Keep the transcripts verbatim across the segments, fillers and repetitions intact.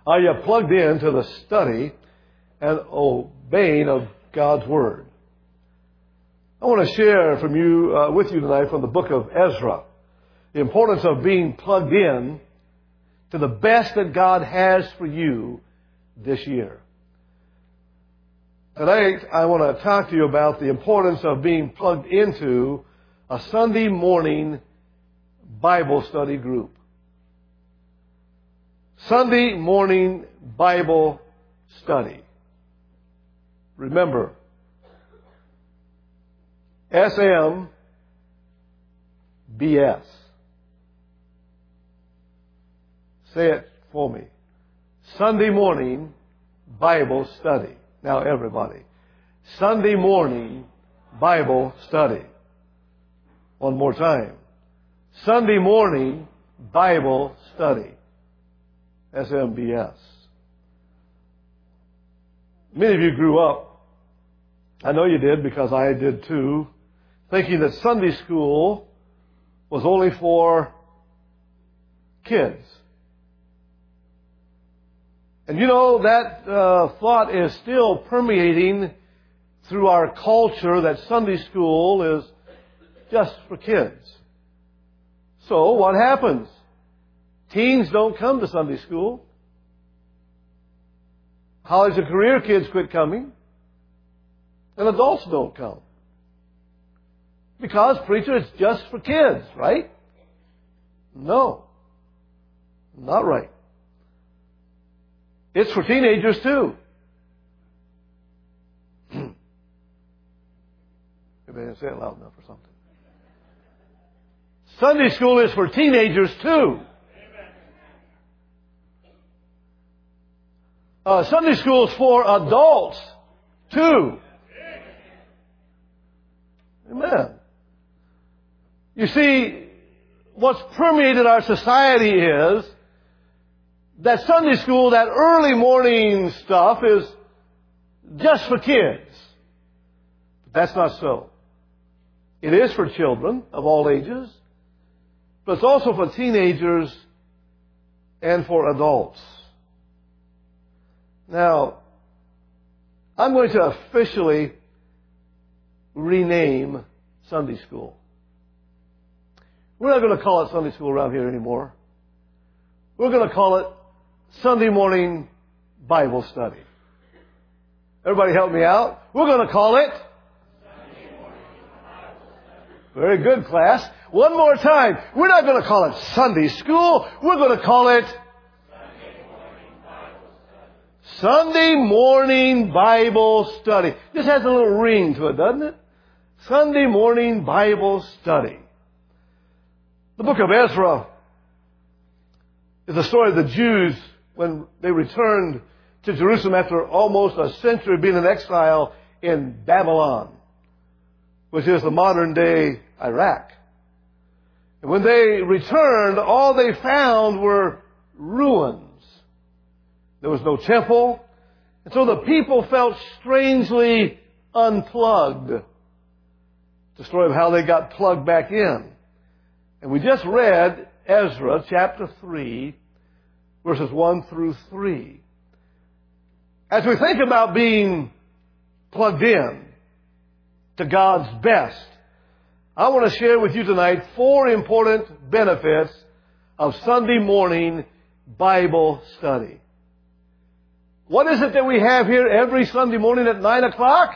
Are you plugged into the study and obeying of God's Word? I want to share from you, uh, with you tonight from the book of Ezra, the importance of being plugged in to the best that God has for you this year. Tonight, I want to talk to you about the importance of being plugged into a Sunday morning Bible study group. Sunday morning Bible study. Remember, S M B S. Say it for me. Sunday morning Bible study. Now everybody. Sunday morning Bible study. One more time. Sunday morning Bible study. S M B S. Many of you grew up, I know you did because I did too, thinking that Sunday school was only for kids. And you know, that uh, thought is still permeating through our culture that Sunday school is just for kids. So what happens? Teens don't come to Sunday school. College and career kids quit coming. And adults don't come. Because, preacher, it's just for kids, right? No. Not right. It's for teenagers too. Maybe I didn't say it loud enough or something. Sunday school is for teenagers too. Uh, Sunday school is for adults too. Amen. You see, what's permeated our society is that Sunday school, that early morning stuff, is just for kids. But that's not so. It is for children of all ages, but it's also for teenagers and for adults. Now, I'm going to officially rename Sunday school. We're not going to call it Sunday school around here anymore. We're going to call it Sunday morning Bible study. Everybody help me out. We're going to call it Sunday morning Bible study. Very good, class. One more time. We're not going to call it Sunday school. We're going to call it Sunday morning Bible study. This has a little ring to it, doesn't it? Sunday morning Bible study. The book of Ezra is the story of the Jews when they returned to Jerusalem after almost a century being in exile in Babylon, which is the modern day Iraq. And when they returned, all they found were ruins. There was no temple. And so the people felt strangely unplugged. It's the story of how they got plugged back in. And we just read Ezra chapter three, verses one through three. As we think about being plugged in to God's best, I want to share with you tonight four important benefits of Sunday morning Bible study. What is it that we have here every Sunday morning at nine o'clock?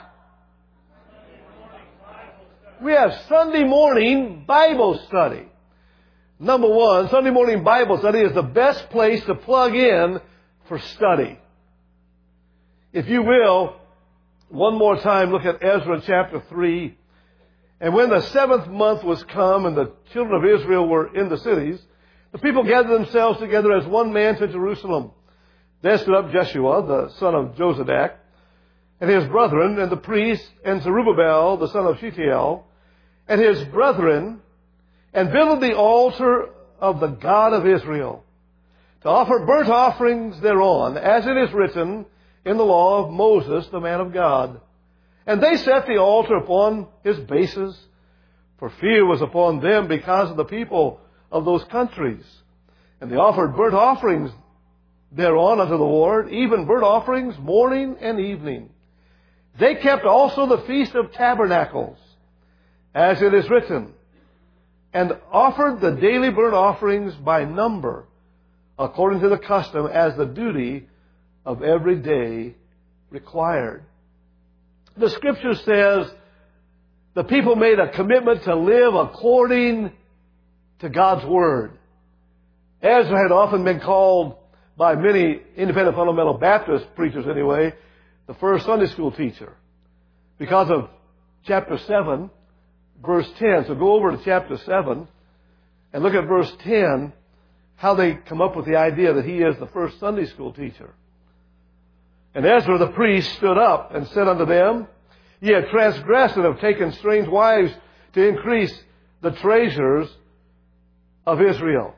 We have Sunday morning Bible study. Number one, Sunday morning Bible study is the best place to plug in for study. If you will, one more time, look at Ezra chapter three. And when the seventh month was come and the children of Israel were in the cities, the people gathered themselves together as one man to Jerusalem. There stood up Jeshua, the son of Jozadak, and his brethren, and the priest, and Zerubbabel, the son of Shealtiel, and his brethren, and builded the altar of the God of Israel, to offer burnt offerings thereon, as it is written in the law of Moses, the man of God. And they set the altar upon his bases, for fear was upon them because of the people of those countries. And they offered burnt offerings thereon unto the Lord, even burnt offerings morning and evening. They kept also the Feast of Tabernacles, as it is written, and offered the daily burnt offerings by number, according to the custom, as the duty of every day required. The Scripture says the people made a commitment to live according to God's Word. Ezra had often been called by many independent fundamental Baptist preachers anyway, the first Sunday school teacher, because of chapter seven, verse ten. So go over to chapter seven and look at verse ten, how they come up with the idea that he is the first Sunday school teacher. And Ezra the priest stood up and said unto them, Ye have transgressed and have taken strange wives to increase the treasures of Israel.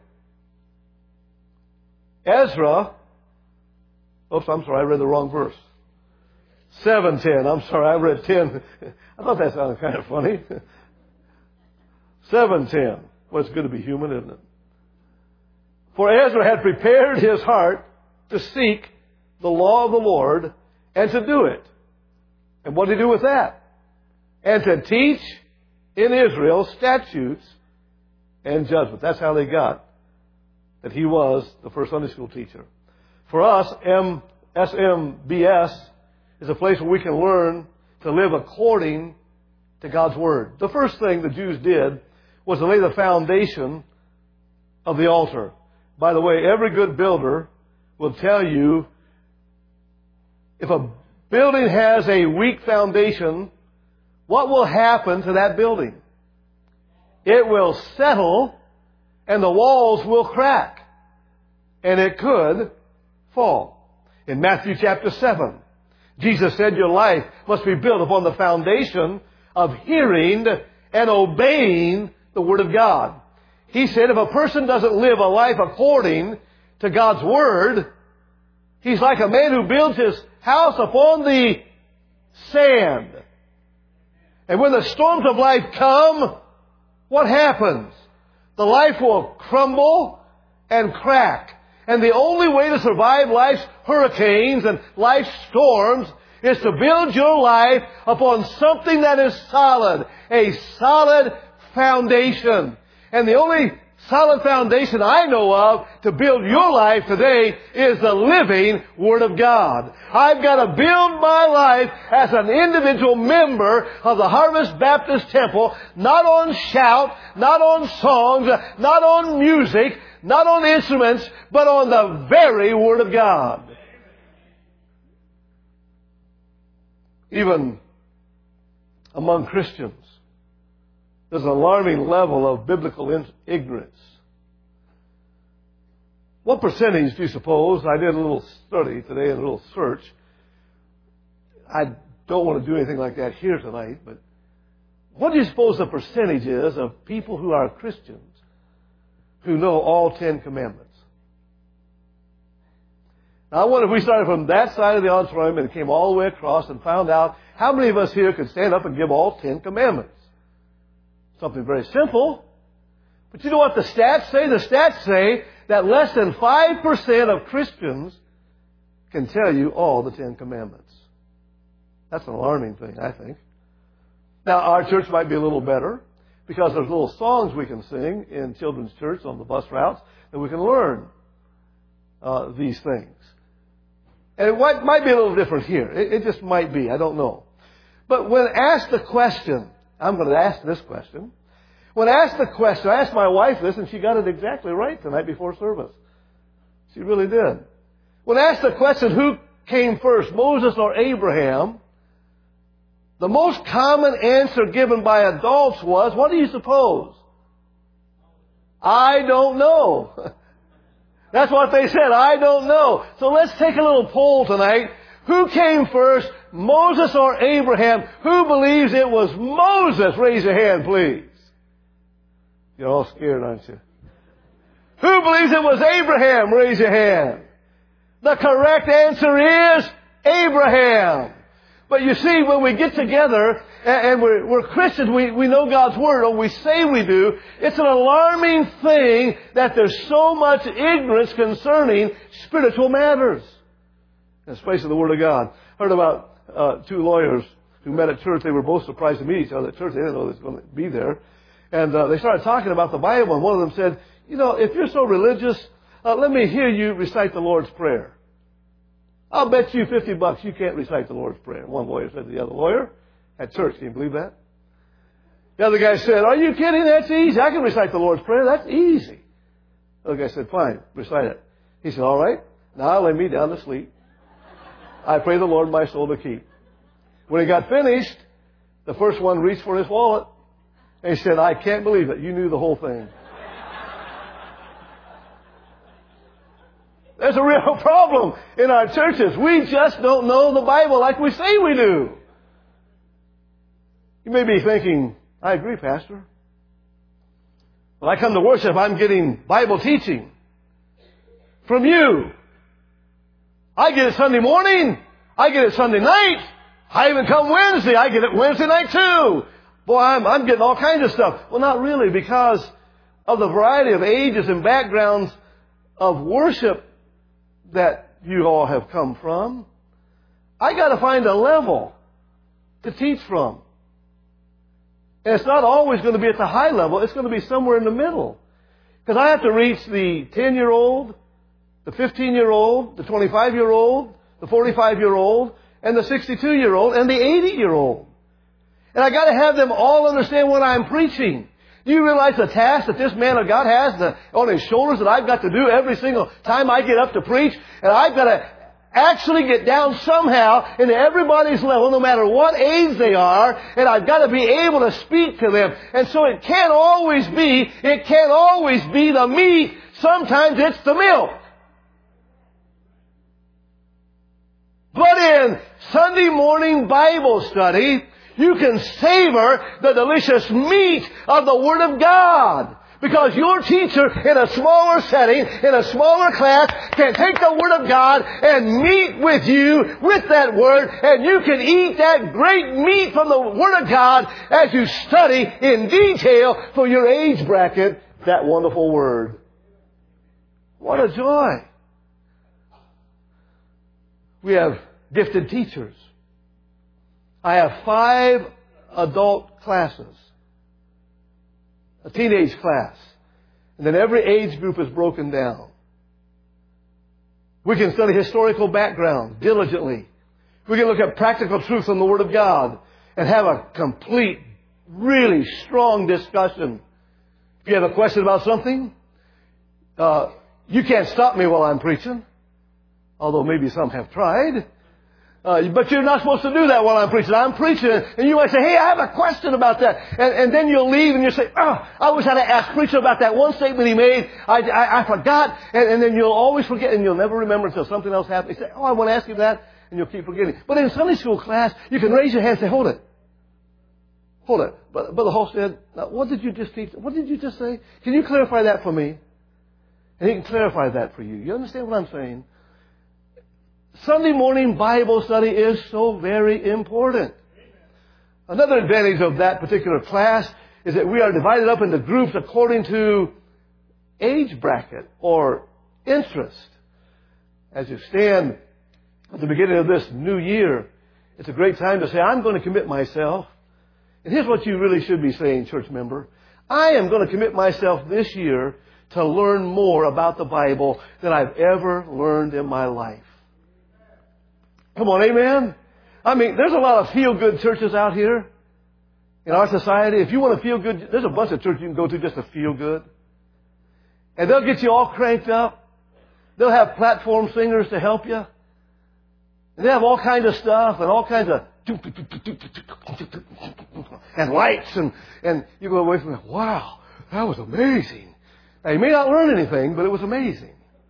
Ezra, oops, I'm sorry, I read the wrong verse. seven ten, I'm sorry, I read ten. I thought that sounded kind of funny. seven ten. Well, it's good to be human, isn't it? For Ezra had prepared his heart to seek the law of the Lord and to do it. And what did he do with that? And to teach in Israel statutes and judgment. That's how they got that he was the first Sunday school teacher. For us, S M B S is a place where we can learn to live according to God's Word. The first thing the Jews did was to lay the foundation of the altar. By the way, every good builder will tell you if a building has a weak foundation, what will happen to that building? It will settle and the walls will crack. And it could fall. In Matthew chapter seven, Jesus said your life must be built upon the foundation of hearing and obeying the Word of God. He said if a person doesn't live a life according to God's Word, he's like a man who builds his house upon the sand. And when the storms of life come, what happens? The life will crumble and crack. And the only way to survive life's hurricanes and life's storms is to build your life upon something that is solid. A solid foundation. And the only solid foundation I know of to build your life today is the living Word of God. I've got to build my life as an individual member of the Harvest Baptist Temple, not on shout, not on songs, not on music, not on instruments, but on the very Word of God. Even among Christians, there's an alarming level of biblical ignorance. What percentage do you suppose? I did a little study today, a little search. I don't want to do anything like that here tonight, but what do you suppose the percentage is of people who are Christians who know all Ten Commandments? Now, I wonder if we started from that side of the auditorium and came all the way across and found out how many of us here could stand up and give all Ten Commandments. Something very simple. But you know what the stats say? The stats say that less than five percent of Christians can tell you all the Ten Commandments. That's an alarming thing, I think. Now, our church might be a little better because there's little songs we can sing in children's church on the bus routes that we can learn uh, these things. And it might, might be a little different here. It, it just might be. I don't know. But when asked the question, I'm going to ask this question. When asked the question, I asked my wife this, and she got it exactly right the night before service. She really did. When asked the question, who came first, Moses or Abraham, the most common answer given by adults was, what do you suppose? I don't know. That's what they said, I don't know. So let's take a little poll tonight. Who came first, Moses or Abraham? Who believes it was Moses? Raise your hand, please. You're all scared, aren't you? Who believes it was Abraham? Raise your hand. The correct answer is Abraham. But you see, when we get together and, and we're, we're Christians, we, we know God's Word, or we say we do, it's an alarming thing that there's so much ignorance concerning spiritual matters. In the space of the Word of God. I heard about uh, two lawyers who met at church. They were both surprised to meet each other at church. They didn't know they was going to be there. And uh, they started talking about the Bible, and one of them said, you know, if you're so religious, uh, let me hear you recite the Lord's Prayer. I'll bet you fifty bucks you can't recite the Lord's Prayer. One lawyer said to the other lawyer at church. Can you believe that? The other guy said, are you kidding? That's easy. I can recite the Lord's Prayer. That's easy. The other guy said, fine, recite it. He said, all right, now lay me down to sleep. I pray the Lord my soul to keep. When he got finished, the first one reached for his wallet and he said, I can't believe it. You knew the whole thing. There's a real problem in our churches. We just don't know the Bible like we say we do. You may be thinking, I agree, Pastor. When I come to worship, I'm getting Bible teaching from you. I get it Sunday morning. I get it Sunday night. I even come Wednesday. I get it Wednesday night too. Boy, I'm, I'm getting all kinds of stuff. Well, not really, because of the variety of ages and backgrounds of worship that you all have come from. I got to find a level to teach from. And it's not always going to be at the high level. It's going to be somewhere in the middle. Because I have to reach the ten-year-old, the fifteen-year-old, the twenty-five-year-old, the forty-five-year-old, and the sixty-two-year-old, and the eighty-year-old. And I got to have them all understand what I'm preaching. Do you realize the task that this man of God has the, on his shoulders that I've got to do every single time I get up to preach? And I've got to actually get down somehow into everybody's level, no matter what age they are, and I've got to be able to speak to them. And so it can't always be, it can't always be the meat. Sometimes it's the milk. But in Sunday morning Bible study, you can savor the delicious meat of the Word of God. Because your teacher in a smaller setting, in a smaller class, can take the Word of God and meet with you with that Word, and you can eat that great meat from the Word of God as you study in detail for your age bracket that wonderful Word. What a joy. We have gifted teachers. I have five adult classes. A teenage class. And then every age group is broken down. We can study historical background diligently. We can look at practical truth from the Word of God and have a complete, really strong discussion. If you have a question about something, uh, you can't stop me while I'm preaching. Although maybe some have tried. Uh, but you're not supposed to do that while I'm preaching. I'm preaching, and you might say, hey, I have a question about that. And, and then you'll leave, and you'll say, oh, I wish I'd asked preacher about that one statement he made. I, I, I forgot. And, and then you'll always forget, and you'll never remember until something else happens. You say, oh, I want to ask you that, and you'll keep forgetting. But in Sunday school class, you can raise your hand and say, hold it. Hold it. But Brother Hall said, now, what did you just teach? What did you just say? Can you clarify that for me? And he can clarify that for you. You understand what I'm saying? Sunday morning Bible study is so very important. Another advantage of that particular class is that we are divided up into groups according to age bracket or interest. As you stand at the beginning of this new year, it's a great time to say, I'm going to commit myself. And here's what you really should be saying, church member. I am going to commit myself this year to learn more about the Bible than I've ever learned in my life. Come on, amen? I mean, there's a lot of feel-good churches out here in our society. If you want to feel good, there's a bunch of churches you can go to just to feel good. And they'll get you all cranked up. They'll have platform singers to help you. And they have all kinds of stuff and all kinds of and lights. And, and you go away from it, wow, that was amazing. Now, you may not learn anything, but it was amazing.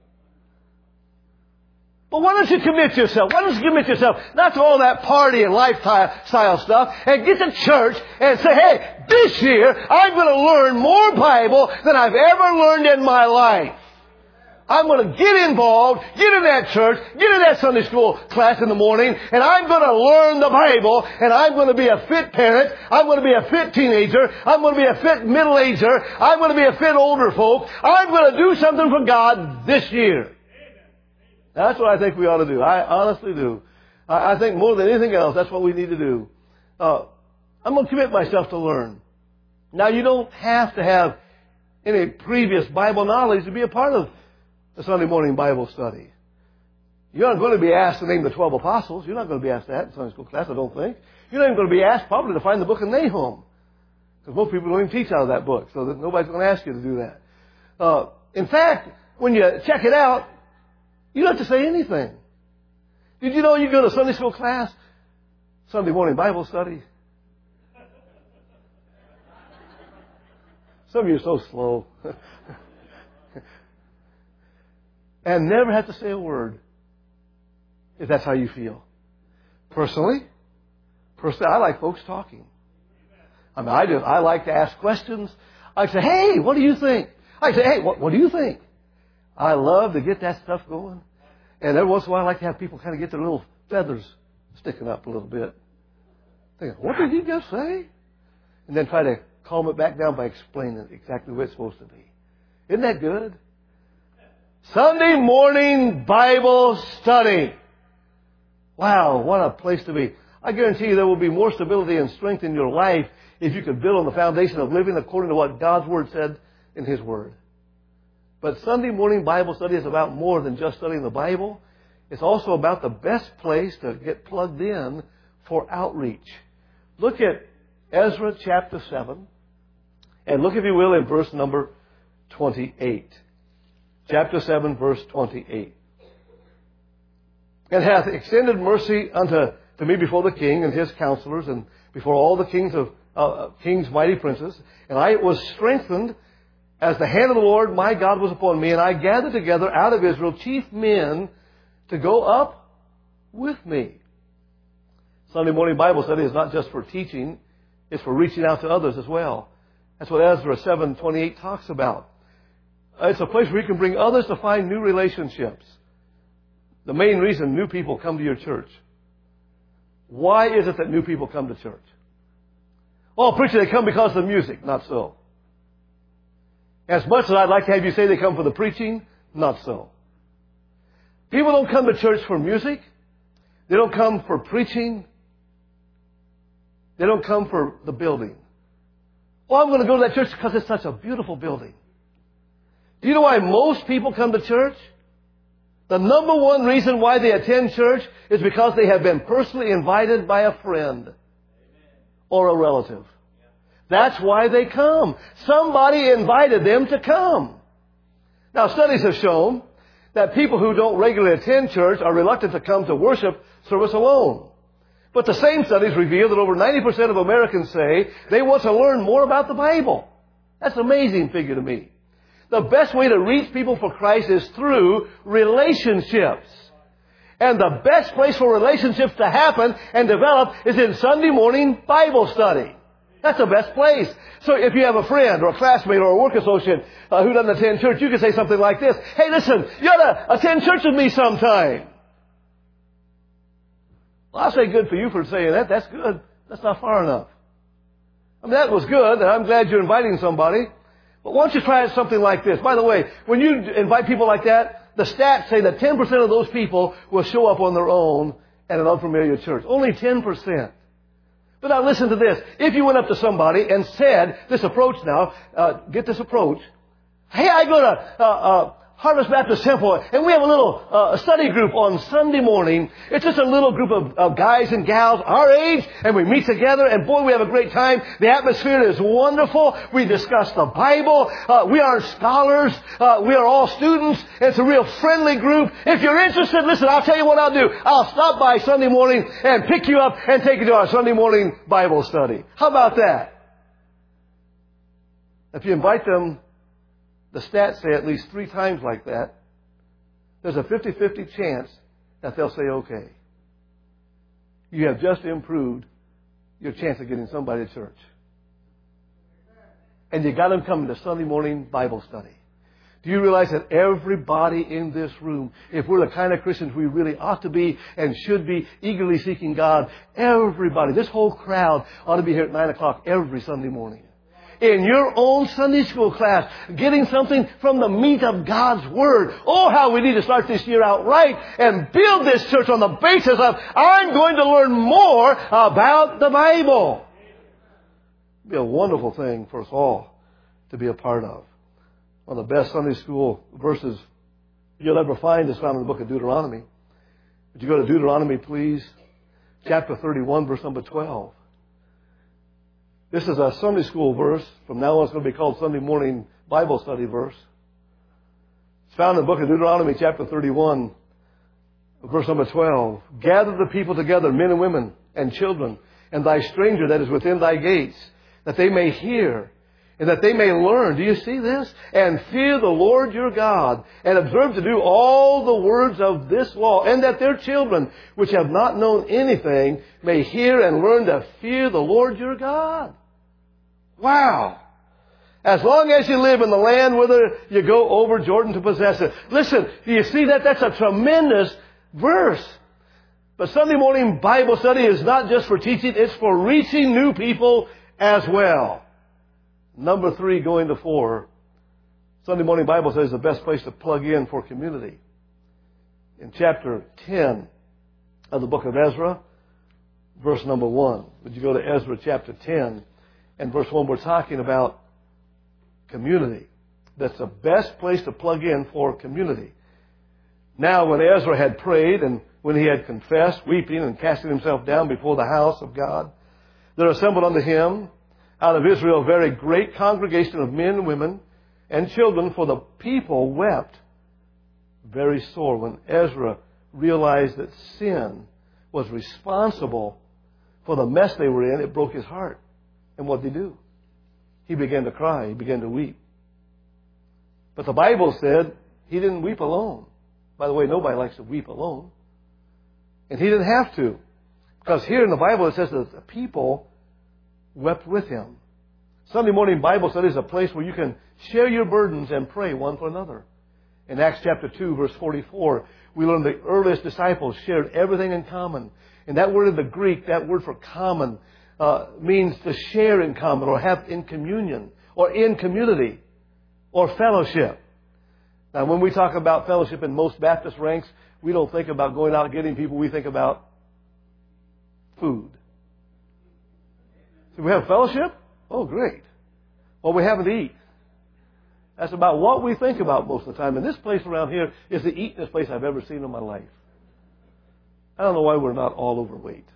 But why don't you commit yourself? Why don't you commit yourself not to all that party and lifestyle stuff and get to church and say, hey, this year I'm going to learn more Bible than I've ever learned in my life. I'm going to get involved, get in that church, get in that Sunday school class in the morning, and I'm going to learn the Bible, and I'm going to be a fit parent, I'm going to be a fit teenager, I'm going to be a fit middle-ager, I'm going to be a fit older folk. I'm going to do something for God this year. That's what I think we ought to do. I honestly do. I think more than anything else, that's what we need to do. Uh, I'm going to commit myself to learn. Now, you don't have to have any previous Bible knowledge to be a part of the Sunday morning Bible study. You're not going to be asked to name the twelve apostles. You're not going to be asked that in Sunday school class, I don't think. You're not even going to be asked probably to find the book of Nahum. Because most people don't even teach out of that book, so that nobody's going to ask you to do that. Uh, in fact, when you check it out, you don't have to say anything. Did you know you go to Sunday school class, Sunday morning Bible study? Some of you are so slow. And never have to say a word if that's how you feel. Personally, personally, I like folks talking. I mean, I just, I like to ask questions. I say, hey, what do you think? I say, hey, what, what do you think? I love to get that stuff going. And every once in a while, I like to have people kind of get their little feathers sticking up a little bit. Thinking, what did he just say? And then try to calm it back down by explaining it exactly what it's supposed to be. Isn't that good? Sunday morning Bible study. Wow, what a place to be. I guarantee you there will be more stability and strength in your life if you could build on the foundation of living according to what God's Word said in His Word. But Sunday morning Bible study is about more than just studying the Bible. It's also about the best place to get plugged in for outreach. Look at Ezra chapter seven. And look, if you will, in verse number twenty-eight. Chapter seven, verse twenty-eight. And hath extended mercy unto to me before the king and his counselors, and before all the kings of uh, kings, mighty princes. And I was strengthened as the hand of the Lord my God was upon me, and I gathered together out of Israel chief men to go up with me. Sunday morning Bible study is not just for teaching, it's for reaching out to others as well. That's what Ezra seven twenty-eight talks about. It's a place where you can bring others to find new relationships. The main reason new people come to your church. Why is it that new people come to church? Oh, preacher, they come because of the music. Not so. As much as I'd like to have you say they come for the preaching, not so. People don't come to church for music. They don't come for preaching. They don't come for the building. Oh, I'm going to go to that church because it's such a beautiful building. Do you know why most people come to church? The number one reason why they attend church is because they have been personally invited by a friend or a relative. That's why they come. Somebody invited them to come. Now, studies have shown that people who don't regularly attend church are reluctant to come to worship service alone. But the same studies reveal that over ninety percent of Americans say they want to learn more about the Bible. That's an amazing figure to me. The best way to reach people for Christ is through relationships. And the best place for relationships to happen and develop is in Sunday morning Bible study. That's the best place. So if you have a friend or a classmate or a work associate uh, who doesn't attend church, you can say something like this. Hey, listen, you ought to attend church with me sometime. Well, I'll say good for you for saying that. That's good. That's not far enough. I mean, that was good, and I'm glad you're inviting somebody. But why don't you try something like this? By the way, when you invite people like that, the stats say that ten percent of those people will show up on their own at an unfamiliar church. Only ten percent. But now listen to this. If you went up to somebody and said, this approach now, uh, get this approach. Hey, I go to uh, uh, Harvest Baptist Temple, and we have a little uh, study group on Sunday morning. It's just a little group of, of guys and gals our age, and we meet together, and boy, we have a great time. The atmosphere is wonderful. We discuss the Bible. Uh, we are scholars. Uh, we are all students. It's a real friendly group. If you're interested, listen, I'll tell you what I'll do. I'll stop by Sunday morning and pick you up and take you to our Sunday morning Bible study. How about that? If you invite them, the stats say at least three times like that, there's a fifty-fifty chance that they'll say okay. You have just improved your chance of getting somebody to church. And you got them coming to Sunday morning Bible study. Do you realize that everybody in this room, if we're the kind of Christians we really ought to be and should be, eagerly seeking God, everybody, this whole crowd ought to be here at nine o'clock every Sunday morning. In your own Sunday school class, getting something from the meat of God's Word. Oh, how we need to start this year out right and build this church on the basis of, I'm going to learn more about the Bible. It'd be a wonderful thing for us all to be a part of. One of the best Sunday school verses you'll ever find is found in the book of Deuteronomy. Would you go to Deuteronomy, please? Chapter thirty-one, verse number twelve. This is a Sunday school verse. From now on, it's going to be called Sunday morning Bible study verse. It's found in the book of Deuteronomy, chapter thirty-one, verse number twelve. Gather the people together, men and women and children, and thy stranger that is within thy gates, that they may hear and that they may learn. Do you see this? And fear the Lord your God, and observe to do all the words of this law, and that their children, which have not known anything, may hear and learn to fear the Lord your God. Wow! As long as you live in the land, whether you go over Jordan to possess it. Listen, do you see that? That's a tremendous verse. But Sunday morning Bible study is not just for teaching, it's for reaching new people as well. Number three, going to four. Sunday morning Bible study is the best place to plug in for community. In chapter ten of the book of Ezra, verse number one. Would you go to Ezra chapter ten and verse one? We're talking about community. That's the best place to plug in for community. Now, when Ezra had prayed and when he had confessed, weeping and casting himself down before the house of God, there assembled unto him out of Israel a very great congregation of men, women, and children, for the people wept very sore. When Ezra realized that sin was responsible for the mess they were in, it broke his heart. And what did he do? He began to cry. He began to weep. But the Bible said he didn't weep alone. By the way, nobody likes to weep alone. And he didn't have to. Because here in the Bible it says that the people wept with him. Sunday morning Bible study is a place where you can share your burdens and pray one for another. In Acts chapter two, verse forty-four, we learn the earliest disciples shared everything in common. And that word in the Greek, that word for common, uh, means to share in common or have in communion or in community or fellowship. Now, when we talk about fellowship in most Baptist ranks, we don't think about going out and getting people. We think about food. Do we have fellowship? Oh, great. Well, we have to eat. That's about what we think about most of the time. And this place around here is the eatingest place I've ever seen in my life. I don't know why we're not all overweight.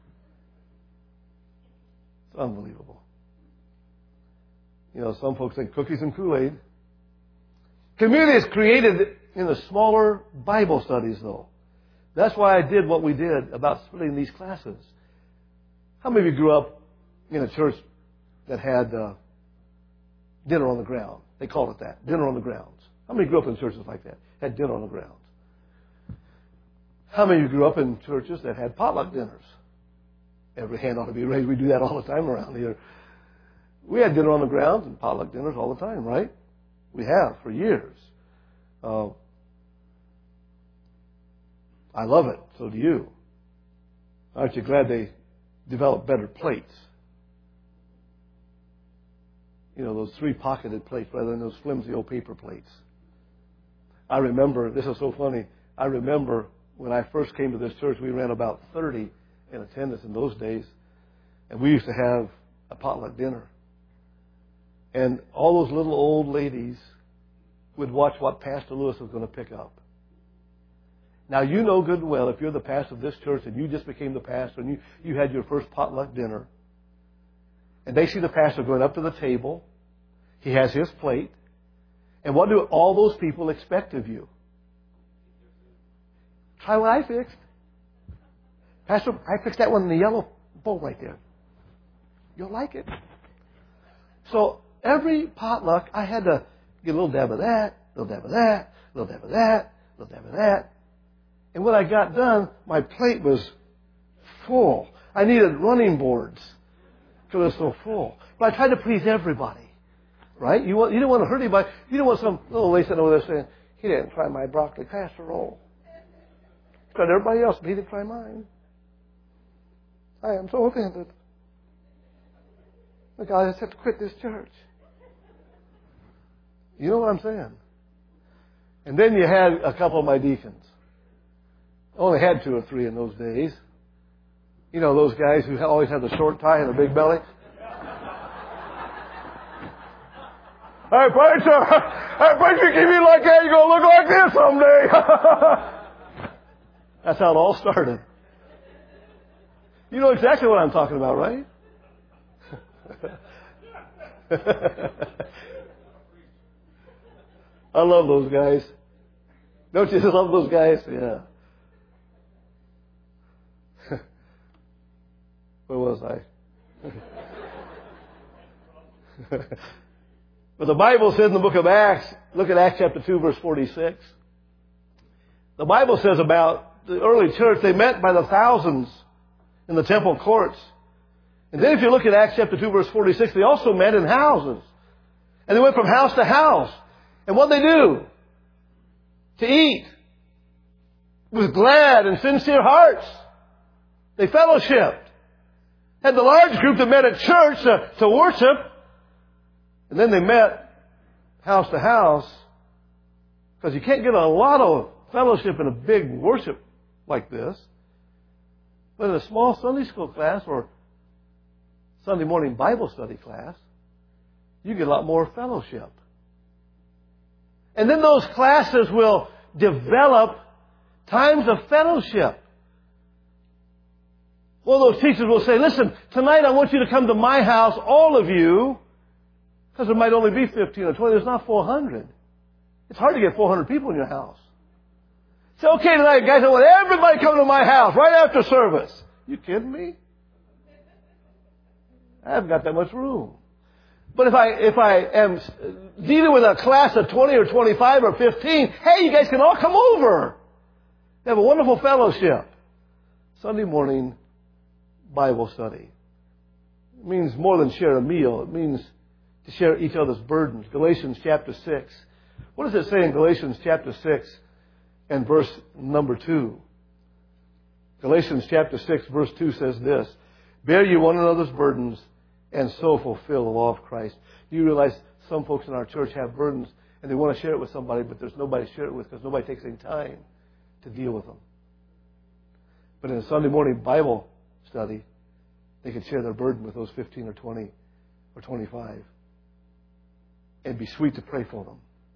It's unbelievable. You know, some folks think cookies and Kool-Aid. Community is created in the smaller Bible studies, though. That's why I did what we did about splitting these classes. How many of you grew up in a church that had uh, dinner on the ground? They called it that, dinner on the grounds. How many grew up in churches like that, had dinner on the grounds? How many of you grew up in churches that had potluck dinners? Every hand ought to be raised. We do that all the time around here. We had dinner on the grounds and potluck dinners all the time, right? We have for years. Uh, I love it. So do you. Aren't you glad they developed better plates? You know, those three-pocketed plates rather than those flimsy old paper plates. I remember, this is so funny, I remember when I first came to this church, we ran about thirty in attendance in those days, and we used to have a potluck dinner. And all those little old ladies would watch what Pastor Lewis was going to pick up. Now, you know good and well, if you're the pastor of this church and you just became the pastor and you, you had your first potluck dinner, and they see the pastor going up to the table, he has his plate, and what do all those people expect of you? Try what I fixed. Pastor, I fixed that one in the yellow bowl right there. You'll like it. So every potluck, I had to get a little dab of that, a little dab of that, a little dab of that, a little dab of that. And when I got done, my plate was full. I needed running boards because it was so full. But I tried to please everybody. Right? You want, you don't want to hurt anybody. You don't want some little lady sitting over there saying, he didn't try my broccoli casserole. He tried everybody else, but he didn't try mine. I am so offended. Look, I just have to quit this church. You know what I'm saying? And then you had a couple of my deacons. I only had two or three in those days. You know, those guys who always had the short tie and the big belly. Hey, preacher! Hey, preacher, keep me like that, you're going to look like this someday. That's how it all started. You know exactly what I'm talking about, right? I love those guys. Don't you love those guys? Yeah. Where was I? But the Bible says in the book of Acts, look at Acts chapter two, verse forty-six. The Bible says about the early church, they met by the thousands in the temple courts. And then if you look at Acts chapter two, verse forty-six, they also met in houses. And they went from house to house. And what did they do? To eat. With glad and sincere hearts. They fellowshiped. Had the large group that met at church to, to worship. And then they met house to house. Because you can't get a lot of fellowship in a big worship like this. But in a small Sunday school class or Sunday morning Bible study class, you get a lot more fellowship. And then those classes will develop times of fellowship. One of those teachers will say, listen, tonight I want you to come to my house, all of you, because there might only be fifteen or twenty. There's not four hundred. It's hard to get four hundred people in your house. Say, okay, tonight, guys, I want everybody come to my house right after service. You kidding me? I haven't got that much room. But if I if I am dealing with a class of twenty or twenty-five or fifteen, hey, you guys can all come over. Have a wonderful fellowship. Sunday morning Bible study. It means more than share a meal. It means to share each other's burdens. Galatians chapter six. What does it say in Galatians chapter six and verse number two? Galatians chapter six verse two says this. Bear ye one another's burdens and so fulfill the law of Christ. Do you realize some folks in our church have burdens and they want to share it with somebody, but there's nobody to share it with because nobody takes any time to deal with them. But in a Sunday morning Bible study, they could share their burden with those fifteen or twenty or twenty-five. And be sweet to pray for them.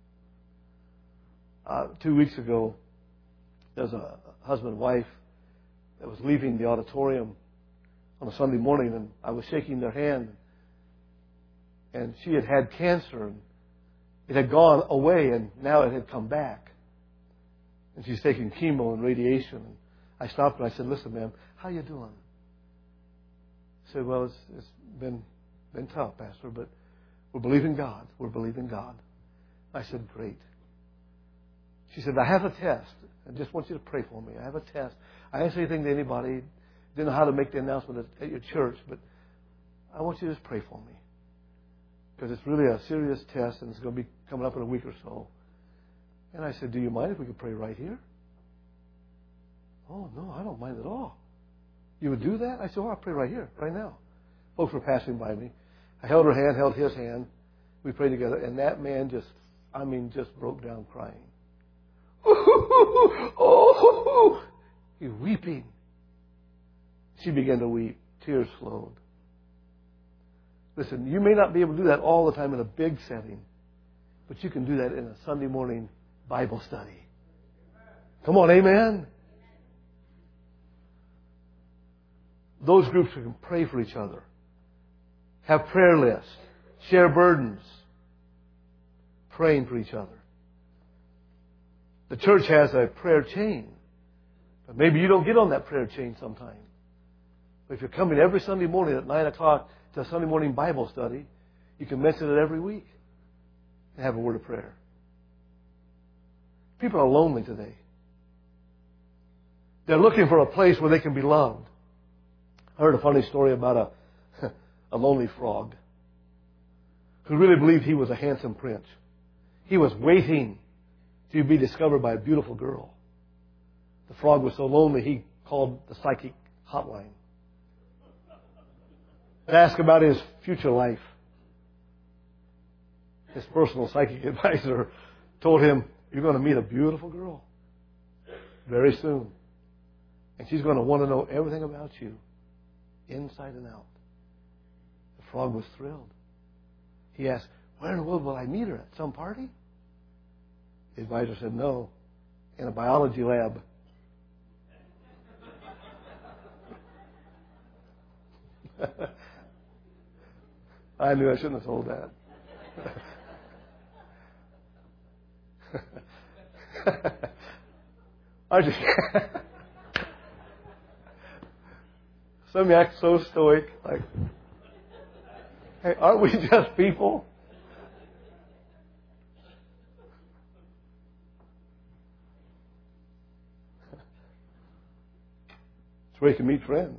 Uh, two weeks ago, there was a husband and wife that was leaving the auditorium on a Sunday morning, and I was shaking their hand. And she had had cancer, and it had gone away, and now it had come back. And she's taking chemo and radiation. And I stopped and I said, listen, ma'am, how you doing? She said, well, it's, it's been been tough, Pastor, but we're believing God. We're believing God. I said, great. She said, I have a test. I just want you to pray for me. I have a test. I didn't say anything to anybody. Didn't know how to make the announcement at, at your church, but I want you to just pray for me. Because it's really a serious test, and it's going to be coming up in a week or so. And I said, do you mind if we could pray right here? Oh, no, I don't mind at all. You would do that? I said, oh, I'll pray right here, right now. Folks were passing by me. I held her hand, held his hand. We prayed together, and that man just, I mean, just broke down crying. Oh, he's weeping. She began to weep. Tears flowed. Listen, you may not be able to do that all the time in a big setting, but you can do that in a Sunday morning Bible study. Come on, amen? Those groups can pray for each other. Have prayer lists. Share burdens. Praying for each other. The church has a prayer chain. But maybe you don't get on that prayer chain sometime. But if you're coming every Sunday morning at nine o'clock to a Sunday morning Bible study, you can mention it every week and have a word of prayer. People are lonely today. They're looking for a place where they can be loved. I heard a funny story about a, a lonely frog who really believed he was a handsome prince. He was waiting to be discovered by a beautiful girl. The frog was so lonely he called the psychic hotline to ask about his future life. His personal psychic advisor told him, "You're going to meet a beautiful girl very soon. And she's going to want to know everything about you, inside and out." The frog was thrilled. He asked, "Where in the world will I meet her? At some party?" The advisor said, "No, in a biology lab." I knew I shouldn't have told that. I just some of you act so stoic, like, hey, aren't we just people? It's where you can meet friends.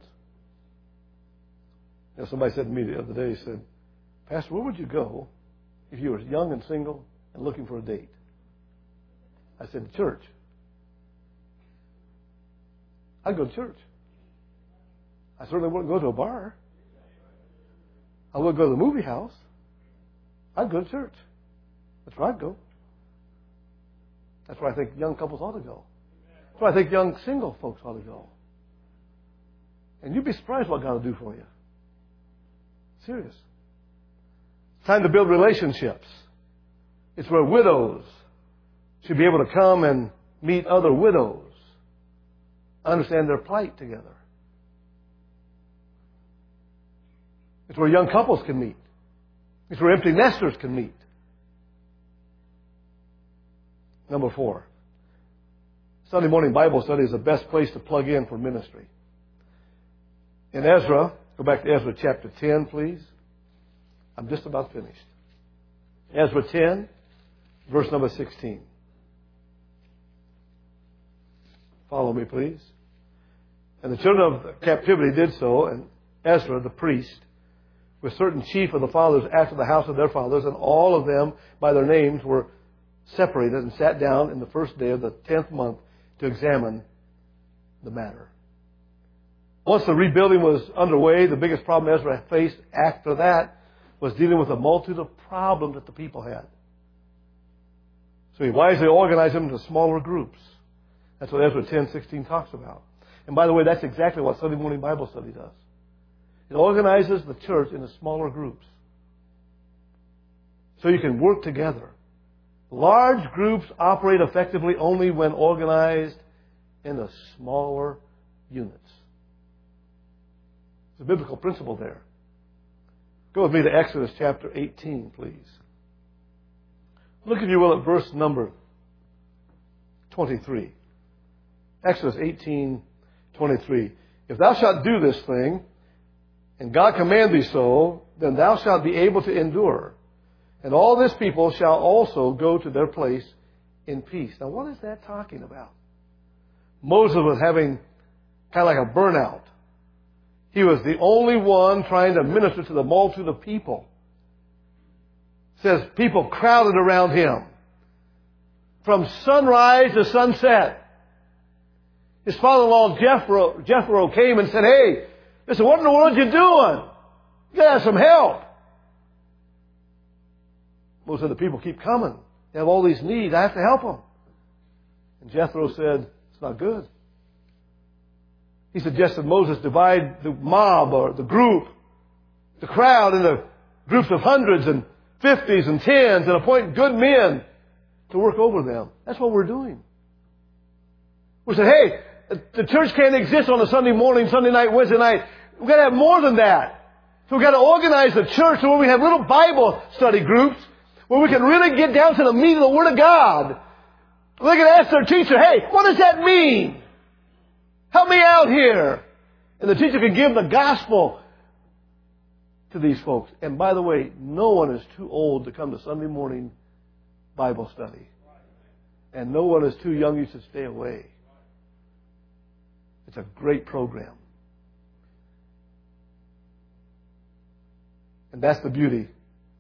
You know, somebody said to me the other day, he said, "Pastor, where would you go if you were young and single and looking for a date?" I said, "Church." I'd go to church. I certainly wouldn't go to a bar. I wouldn't go to the movie house. I'd go to church. That's where I'd go. That's where I think young couples ought to go. That's where I think young single folks ought to go. And you'd be surprised what God will do for you. Serious. It's time to build relationships. It's where widows should be able to come and meet other widows, understand their plight together. It's where young couples can meet. It's where empty nesters can meet. Number four, Sunday morning Bible study is the best place to plug in for ministry. In Ezra, go back to Ezra chapter ten, please. I'm just about finished. Ezra ten, verse number sixteen. Follow me, please. And the children of captivity did so, and Ezra, the priest, with certain chief of the fathers after the house of their fathers, and all of them by their names were separated and sat down in the first day of the tenth month to examine the matter. Once the rebuilding was underway, the biggest problem Ezra faced after that was dealing with a multitude of problems that the people had. So he wisely organized them into smaller groups. That's what Ezra ten sixteen talks about. And by the way, that's exactly what Sunday morning Bible study does. It organizes the church into smaller groups so you can work together. Large groups operate effectively only when organized into smaller units. There's a biblical principle there. Go with me to Exodus chapter eighteen, please. Look, if you will, at verse number twenty-three. Exodus eighteen, twenty-three. If thou shalt do this thing, and God command thee so, then thou shalt be able to endure. And all this people shall also go to their place in peace. Now, what is that talking about? Moses was having kind of like a burnout. He was the only one trying to minister to the multitude of people. It says people crowded around him from sunrise to sunset. His father-in-law Jethro, Jethro came and said, "Hey, listen, what in the world are you doing? You gotta have some help." Most of the people keep coming. They have all these needs. I have to help them. And Jethro said, "It's not good." He suggested Moses divide the mob or the group, the crowd, into groups of hundreds and fifties and tens and appoint good men to work over them. That's what we're doing. We said, hey, the church can't exist on a Sunday morning, Sunday night, Wednesday night. We've got to have more than that. So we've got to organize the church where we have little Bible study groups where we can really get down to the meat of the Word of God. They can ask their teacher, hey, what does that mean? Help me out here. And the teacher can give the gospel to these folks. And by the way, no one is too old to come to Sunday morning Bible study. And no one is too young you should stay away. It's a great program. And that's the beauty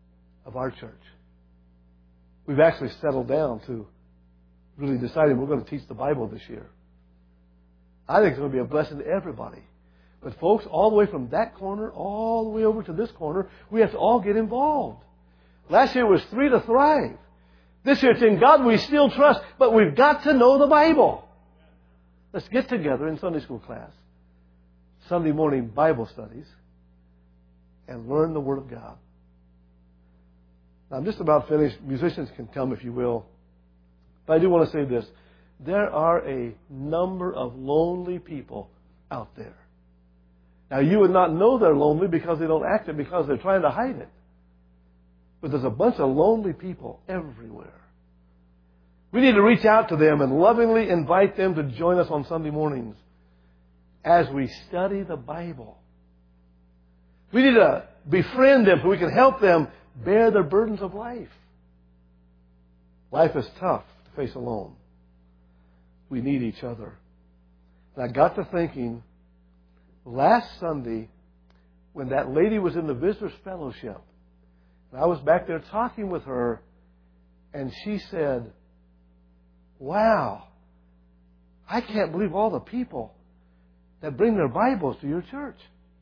of our church. We've actually settled down to really deciding we're going to teach the Bible this year. I think it's going to be a blessing to everybody. But folks, all the way from that corner, all the way over to this corner, we have to all get involved. Last year was Three to Thrive. This year it's In God We Still Trust, but we've got to know the Bible. Let's get together in Sunday school class, Sunday morning Bible studies, and learn the Word of God. Now, I'm just about finished. Musicians can come if you will. But I do want to say this. There are a number of lonely people out there. Now, you would not know they're lonely because they don't act it, because they're trying to hide it. But there's a bunch of lonely people everywhere. We need to reach out to them and lovingly invite them to join us on Sunday mornings as we study the Bible. We need to befriend them so we can help them bear their burdens of life. Life is tough to face alone. We need each other. And I got to thinking, last Sunday, when that lady was in the Visitors Fellowship, and I was back there talking with her, and she said, wow, I can't believe all the people that bring their Bibles to your church.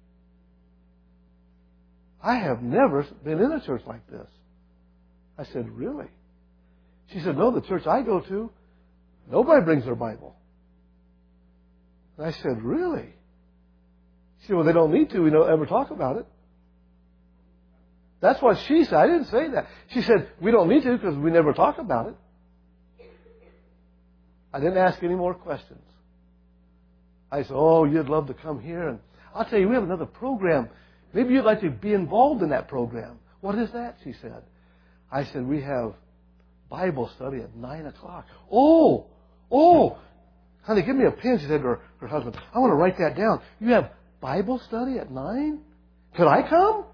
I have never been in a church like this. I said, really? She said, no, the church I go to, nobody brings their Bible. And I said, really? She said, well, they don't need to. We don't ever talk about it. That's what she said. I didn't say that. She said, we don't need to because we never talk about it. I didn't ask any more questions. I said, oh, you'd love to come here. And I'll tell you, we have another program. Maybe you'd like to be involved in that program. What is that? She said. I said, we have Bible study at nine o'clock. Oh, oh, honey, give me a pen, she said to her, her husband. I want to write that down. You have Bible study at nine? Could I come?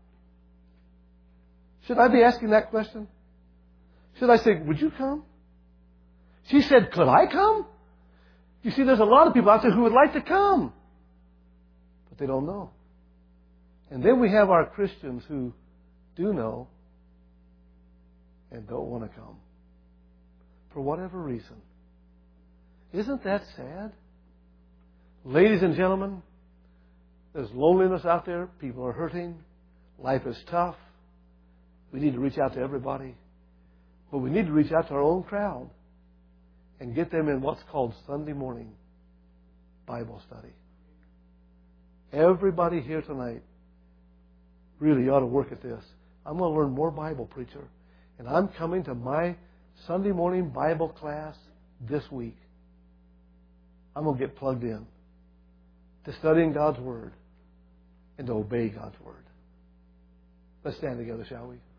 Should I be asking that question? Should I say, would you come? She said, could I come? You see, there's a lot of people out there who would like to come, but they don't know. And then we have our Christians who do know and don't want to come for whatever reason. Isn't that sad? Ladies and gentlemen, there's loneliness out there. People are hurting. Life is tough. We need to reach out to everybody. But we need to reach out to our own crowd and get them in what's called Sunday morning Bible study. Everybody here tonight really ought to work at this. I'm going to learn more Bible, preacher. And I'm coming to my Sunday morning Bible class this week. I'm going to get plugged in to studying God's Word and to obey God's Word. Let's stand together, shall we?